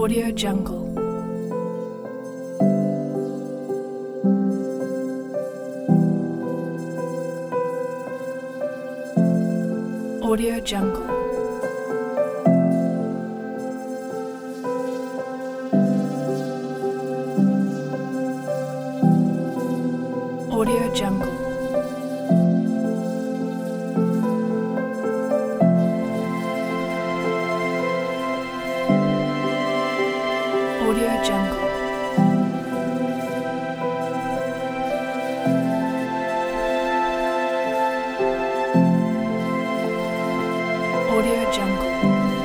Audio Jungle. Audio Jungle. Audio Jungle. Audio Jungle. Audio Jungle.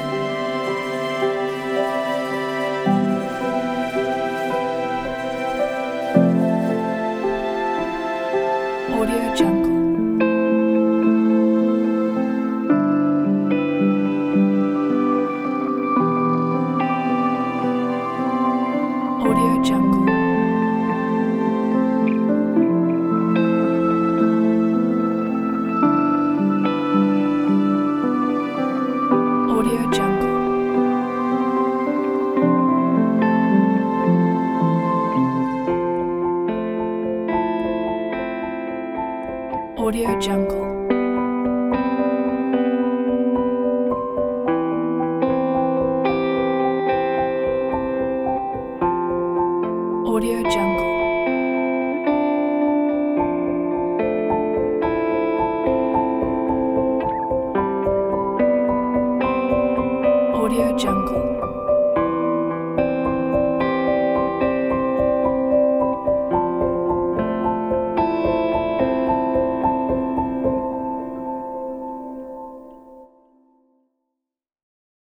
Audio Jungle. Audio Jungle. Audio Jungle. Audio Jungle. Audio Jungle. Audio Jungle.